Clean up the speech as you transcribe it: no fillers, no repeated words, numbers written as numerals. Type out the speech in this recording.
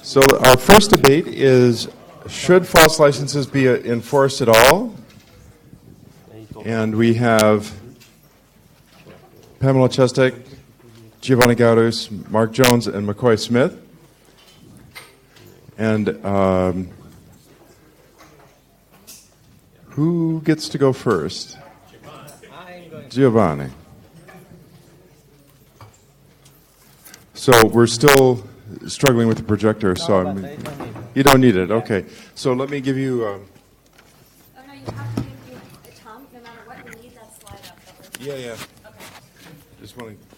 So our first debate is, should false licenses be enforced at all? And we have Pamela Chestek, Giovanni Gaudus, Mark Jones, and McCoy Smith. And who gets to go first? Giovanni. So we're still struggling with the projector, so you don't need it. Okay. So let me give you. Oh no, you have to give Tom. No matter what, you need that slide up. Yeah. Okay. Just want to.